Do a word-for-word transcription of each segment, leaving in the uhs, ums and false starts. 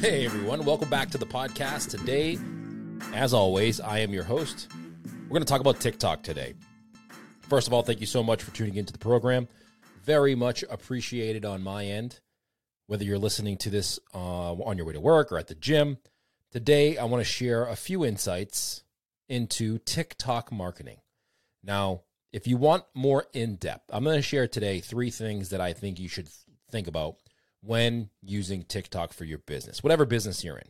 Hey everyone, welcome back to the podcast. Today, as always, I am your host. We're going to talk about TikTok today. First of all, thank you so much for tuning into the program. Very much appreciated on my end, whether you're listening to this uh, on your way to work or at the gym. Today, I want to share a few insights into TikTok marketing. Now, if you want more in-depth, I'm going to share today three things that I think you should think about when using TikTok for your business, whatever business you're in.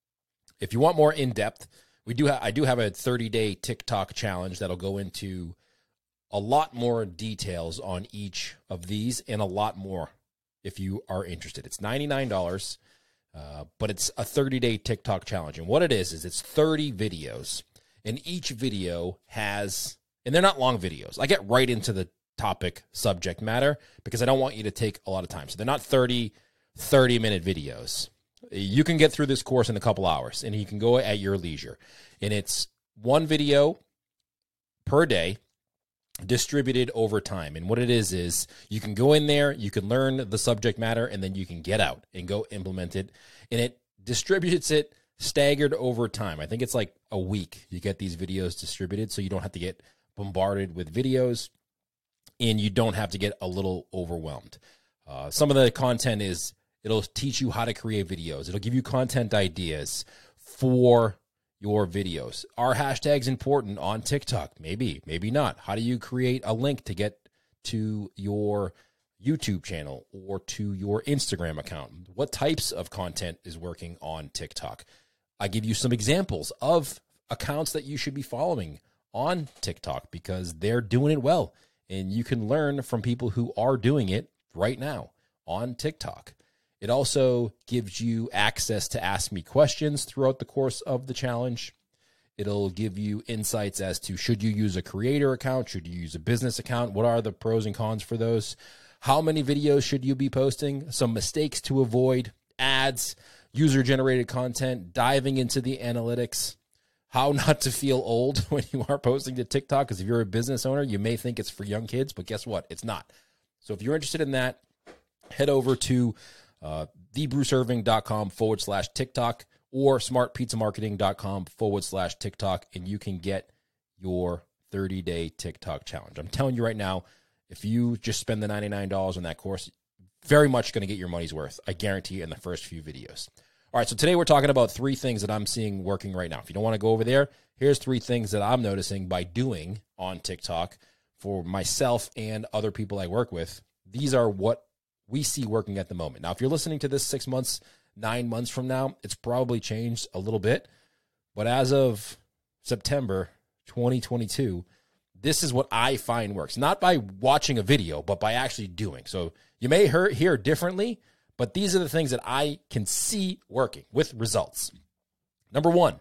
If you want more in-depth, we do ha- I do have a thirty-day TikTok challenge that'll go into a lot more details on each of these and a lot more if you are interested. It's ninety-nine dollars, uh, but it's a thirty-day TikTok challenge. And what it is, is it's thirty videos, and each video has, and they're not long videos. I get right into the topic subject matter because I don't want you to take a lot of time. So they're not thirty, thirty minute videos. You can get through this course in a couple hours and you can go at your leisure. And it's one video per day distributed over time. And what it is, is you can go in there, you can learn the subject matter, and then you can get out and go implement it. And it distributes it staggered over time. I think it's like a week you get these videos distributed so you don't have to get bombarded with videos. And you don't have to get a little overwhelmed. Uh, some of the content is, it'll teach you how to create videos. It'll give you content ideas for your videos. Are hashtags important on TikTok? Maybe, maybe not. How do you create a link to get to your YouTube channel or to your Instagram account? What types of content is working on TikTok? I give you some examples of accounts that you should be following on TikTok because they're doing it well. And you can learn from people who are doing it right now on TikTok. It also gives you access to ask me questions throughout the course of the challenge. It'll give you insights as to should you use a creator account? Should you use a business account? What are the pros and cons for those? How many videos should you be posting? Some mistakes to avoid, ads, user-generated content, diving into the analytics. How not to feel old when you are posting to TikTok, because if you're a business owner, you may think it's for young kids, but guess what? It's not. So if you're interested in that, head over to uh, thebruceirving.com forward slash TikTok or smartpizzamarketing.com forward slash TikTok, and you can get your thirty-day TikTok challenge. I'm telling you right now, if you just spend the ninety-nine dollars on that course, very much going to get your money's worth. I guarantee you in the first few videos. All right, so today we're talking about three things that I'm seeing working right now. If you don't want to go over there, here's three things that I'm noticing by doing on TikTok for myself and other people I work with. These are what we see working at the moment. Now, if you're listening to this six months, nine months from now, it's probably changed a little bit. But as of September twenty twenty-two, this is what I find works. Not by watching a video, but by actually doing. So you may hear, hear differently, but these are the things that I can see working with results. Number one,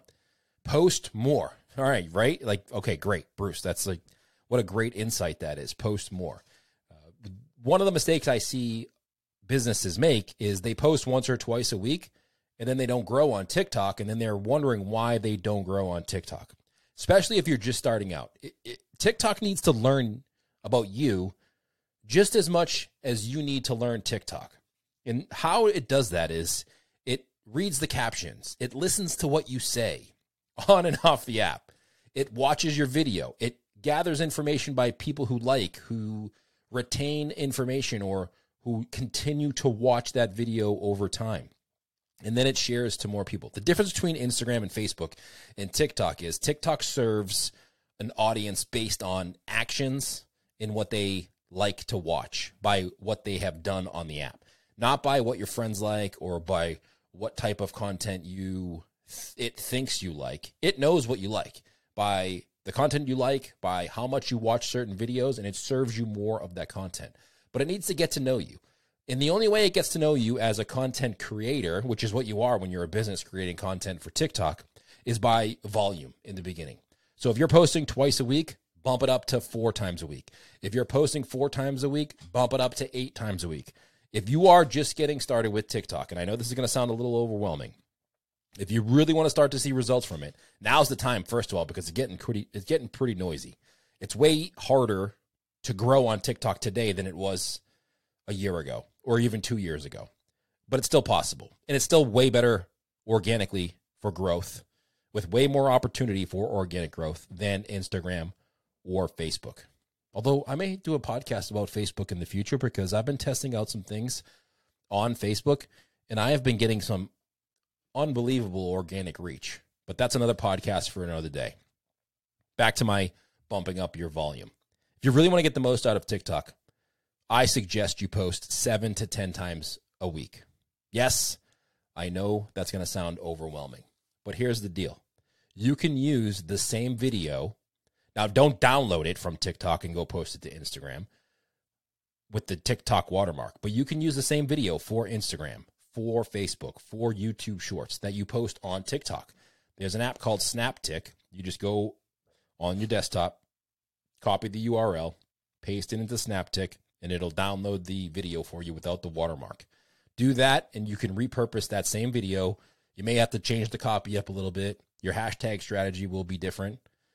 post more. All right, right? Like, okay, great, Bruce. That's like, what a great insight that is. Post more. Uh, one of the mistakes I see businesses make is they post once or twice a week, and then they don't grow on TikTok, and then they're wondering why they don't grow on TikTok, especially if you're just starting out. It, it, TikTok needs to learn about you just as much as you need to learn TikTok. And how it does that is it reads the captions. It listens to what you say on and off the app. It watches your video. It gathers information by people who like, who retain information, or who continue to watch that video over time. And then it shares to more people. The difference between Instagram and Facebook and TikTok is TikTok serves an audience based on actions and what they like to watch by what they have done on the app. Not by what your friends like or by what type of content you it thinks you like. It knows what you like by the content you like, by how much you watch certain videos, and it serves you more of that content. But it needs to get to know you. And the only way it gets to know you as a content creator, which is what you are when you're a business creating content for TikTok, is by volume in the beginning. So if you're posting twice a week, bump it up to four times a week. If you're posting four times a week, bump it up to eight times a week. If you are just getting started with TikTok, and I know this is going to sound a little overwhelming, if you really want to start to see results from it, now's the time, first of all, because it's getting pretty, it's getting pretty noisy. It's way harder to grow on TikTok today than it was a year ago or even two years ago. But it's still possible. And it's still way better organically for growth, with way more opportunity for organic growth than Instagram or Facebook. Although I may do a podcast about Facebook in the future because I've been testing out some things on Facebook and I have been getting some unbelievable organic reach. But that's another podcast for another day. Back to my bumping up your volume. If you really want to get the most out of TikTok, I suggest you post seven to ten times a week. Yes, I know that's going to sound overwhelming, but here's the deal. You can use the same video. Now, don't download it from TikTok and go post it to Instagram with the TikTok watermark, but you can use the same video for Instagram, for Facebook, for YouTube Shorts that you post on TikTok. There's an app called SnapTik. You just go on your desktop, copy the U R L, paste it into SnapTik, and it'll download the video for you without the watermark. Do that, and you can repurpose that same video. You may have to change the copy up a little bit. Your hashtag strategy will be different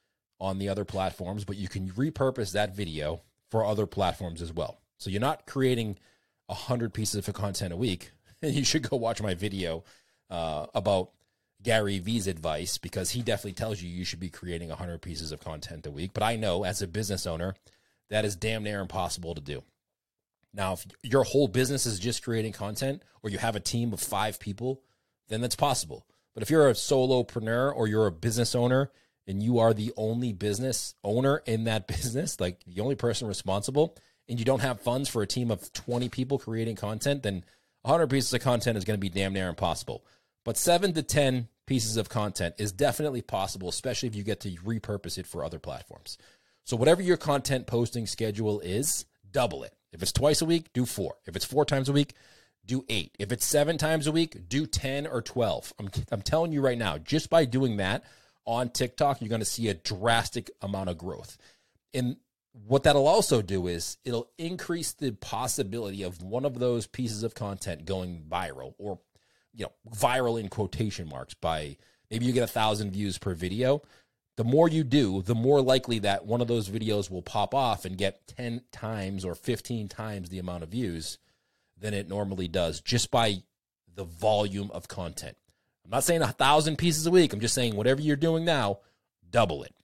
on the other platforms, but you can repurpose that video for other platforms as well. So you're not creating one hundred pieces of content a week. You should go watch my video uh, about Gary Vee's advice, because he definitely tells you you should be creating one hundred pieces of content a week. But I know as a business owner, that is damn near impossible to do. Now, if your whole business is just creating content, or you have a team of five people, then that's possible. But if you're a solopreneur or you're a business owner and you are the only business owner in that business, like the only person responsible, and you don't have funds for a team of twenty people creating content, then one hundred pieces of content is going to be damn near impossible. But seven to ten pieces of content is definitely possible, especially if you get to repurpose it for other platforms. So whatever your content posting schedule is, double it. If it's twice a week, do four. If it's four times a week, do eight. If it's seven times a week, do ten or twelve. I'm, I'm telling you right now, just by doing that on TikTok, you're going to see a drastic amount of growth. And what that'll also do is it'll increase the possibility of one of those pieces of content going viral, or, you know, viral in quotation marks, by maybe you get a thousand views per video. The more you do, the more likely that one of those videos will pop off and get ten times or fifteen times the amount of views than it normally does, just by the volume of content. I'm not saying a thousand pieces a week. I'm just saying whatever you're doing now, double it.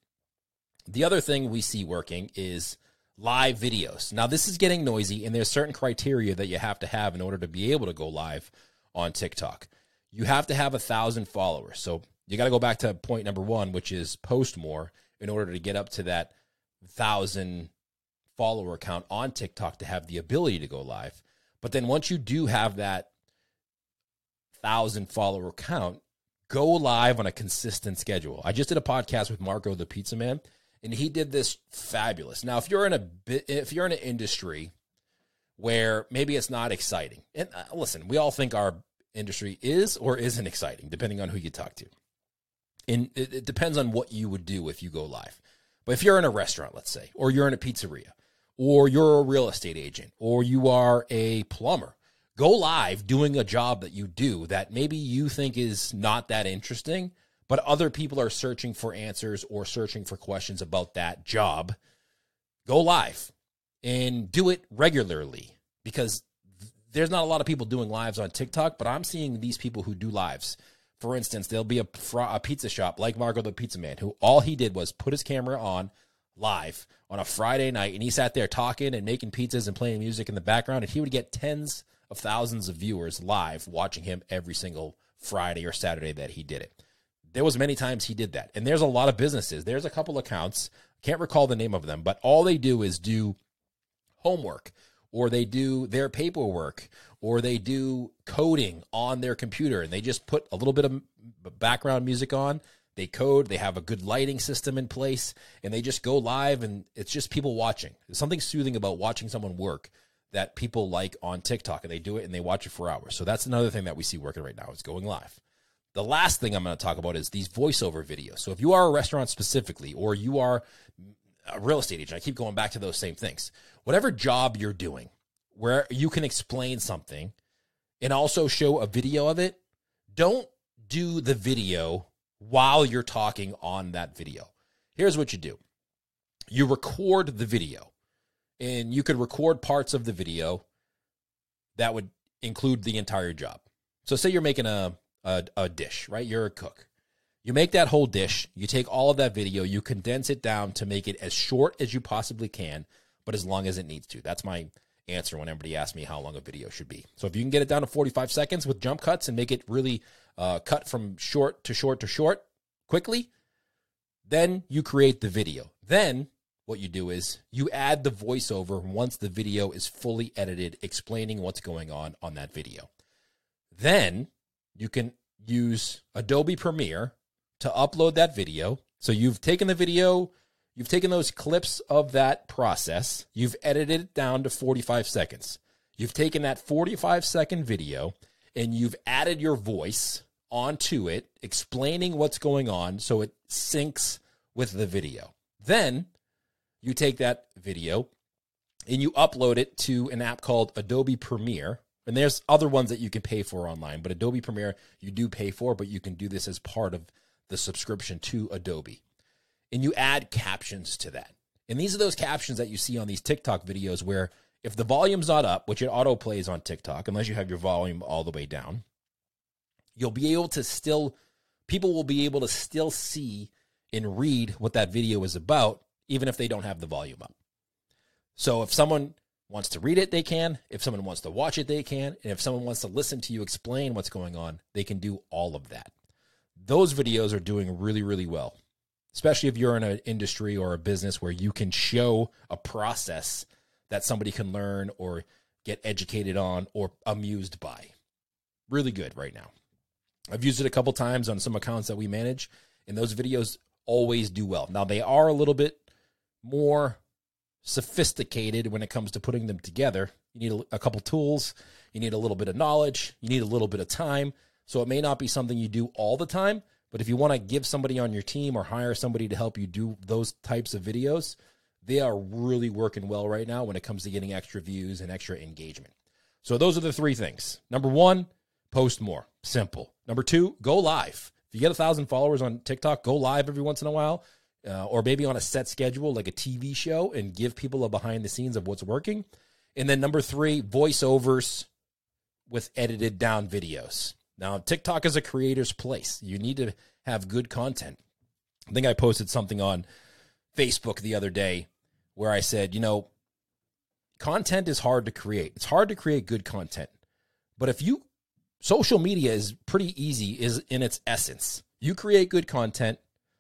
The other thing we see working is live videos. Now, this is getting noisy, and there's certain criteria that you have to have in order to be able to go live on TikTok. You have to have a thousand followers. So you got to go back to point number one, which is post more in order to get up to that thousand follower count on TikTok to have the ability to go live. But then once you do have that thousand follower count, go live on a consistent schedule. I just did a podcast with Marco the Pizza Man, and he did this fabulous. Now, if you're in a if you're in an industry where maybe it's not exciting, and uh, listen, we all think our industry is or isn't exciting, depending on who you talk to. And it, it depends on what you would do if you go live. But if you're in a restaurant, let's say, or you're in a pizzeria, or you're a real estate agent, or you are a plumber, go live doing a job that you do that maybe you think is not that interesting, but other people are searching for answers or searching for questions about that job. Go live and do it regularly, because there's not a lot of people doing lives on TikTok, but I'm seeing these people who do lives. For instance, there'll be a, a pizza shop like Marco the Pizza Man, who all he did was put his camera on live on a Friday night, and he sat there talking and making pizzas and playing music in the background, and he would get tens of thousands of viewers live watching him every single Friday or Saturday that he did it. There was many times he did that. And there's a lot of businesses. There's a couple accounts, can't recall the name of them, but all they do is do homework, or they do their paperwork, or they do coding on their computer, and they just put a little bit of background music on. They code, they have a good lighting system in place, and they just go live, and it's just people watching. There's something soothing about watching someone work that people like on TikTok, and they do it and they watch it for hours. So that's another thing that we see working right now, is going live. The last thing I'm going to talk about is these voiceover videos. So if you are a restaurant specifically, or you are a real estate agent, I keep going back to those same things. Whatever job you're doing, where you can explain something and also show a video of it, don't do the video while you're talking on that video. Here's what you do. You record the video, and you could record parts of the video that would include the entire job. So say you're making a, a, a dish, right? You're a cook. You make that whole dish. You take all of that video. You condense it down to make it as short as you possibly can, but as long as it needs to. That's my answer when everybody asks me how long a video should be. So if you can get it down to forty-five seconds with jump cuts and make it really uh, cut from short to short to short quickly, then you create the video. Then what you do is you add the voiceover once the video is fully edited, explaining what's going on on that video. Then you can use Adobe Premiere to upload that video. So you've taken the video, you've taken those clips of that process, you've edited it down to forty-five seconds. You've taken that forty-five second video and you've added your voice onto it, explaining what's going on so it syncs with the video. Then you take that video and you upload it to an app called Adobe Premiere. And there's other ones that you can pay for online, but Adobe Premiere you do pay for, but you can do this as part of the subscription to Adobe. And you add captions to that. And these are those captions that you see on these TikTok videos where if the volume's not up, which it auto plays on TikTok, unless you have your volume all the way down, you'll be able to still, people will be able to still see and read what that video is about, even if they don't have the volume up. So if someone wants to read it, they can. If someone wants to watch it, they can. And if someone wants to listen to you explain what's going on, they can do all of that. Those videos are doing really, really well, especially if you're in an industry or a business where you can show a process that somebody can learn or get educated on or amused by. Really good right now. I've used it a couple times on some accounts that we manage, and those videos always do well. Now, they are a little bit more sophisticated when it comes to putting them together. You need a, a couple tools. You need a little bit of knowledge. You need a little bit of time. So it may not be something you do all the time, but if you want to give somebody on your team or hire somebody to help you do those types of videos, they are really working well right now when it comes to getting extra views and extra engagement. So those are the three things. Number one, post more. Simple. Number two, go live. If you get a thousand followers on TikTok, go live every once in a while, uh, or maybe on a set schedule like a T V show, and give people a behind the scenes of what's working. And then number three, voiceovers with edited down videos. Now, TikTok is a creator's place. You need to have good content. I think I posted something on Facebook the other day where I said, you know, content is hard to create. It's hard to create good content. But if you, social media is pretty easy is in its essence. You create good content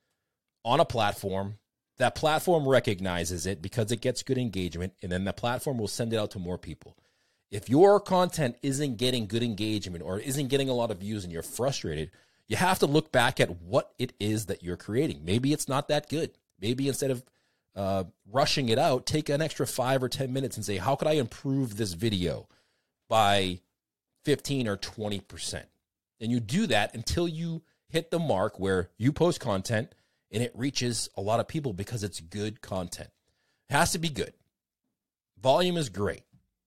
on a platform. That platform recognizes it because it gets good engagement, and then the platform will send it out to more people. If your content isn't getting good engagement or isn't getting a lot of views and you're frustrated, you have to look back at what it is that you're creating. Maybe it's not that good. Maybe instead of uh, rushing it out, take an extra five or ten minutes and say, how could I improve this video by fifteen or twenty percent? And you do that until you hit the mark where you post content and it reaches a lot of people because it's good content. It has to be good. Volume is great,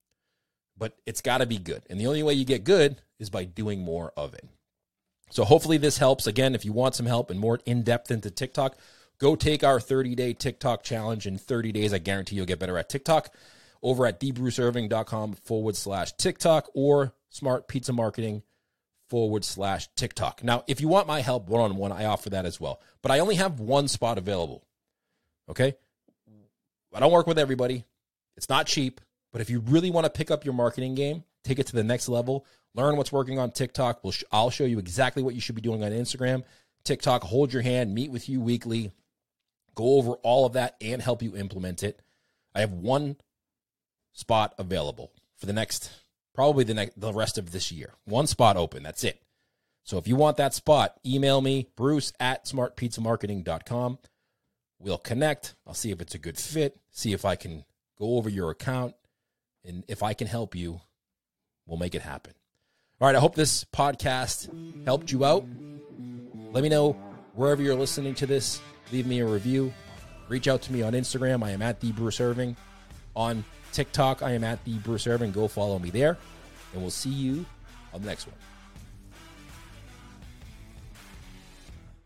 but it's got to be good. And the only way you get good is by doing more of it. So hopefully this helps. Again, if you want some help and more in-depth into TikTok, go take our thirty-day TikTok challenge. In thirty days, I guarantee you'll get better at TikTok over at dbruceirving.com forward slash TikTok or Smart Pizza Marketing forward slash TikTok. Now, if you want my help one-on-one, I offer that as well. But I only have one spot available, okay? I don't work with everybody. It's not cheap. But if you really want to pick up your marketing game, take it to the next level, learn what's working on TikTok. We'll sh- I'll show you exactly what you should be doing on Instagram. TikTok, hold your hand, meet with you weekly, go over all of that and help you implement it. I have one spot available for the next, probably the next, the rest of this year. One spot open. That's it. So if you want that spot, email me, Bruce at smart pizza marketing dot com. We'll connect. I'll see if it's a good fit, see if I can go over your account. And if I can help you, we'll make it happen. All right, I hope this podcast helped you out. Let me know wherever you're listening to this. Leave me a review. Reach out to me on Instagram. I am at TheBruceIrving. On TikTok, I am at TheBruceIrving. Go follow me there. And we'll see you on the next one.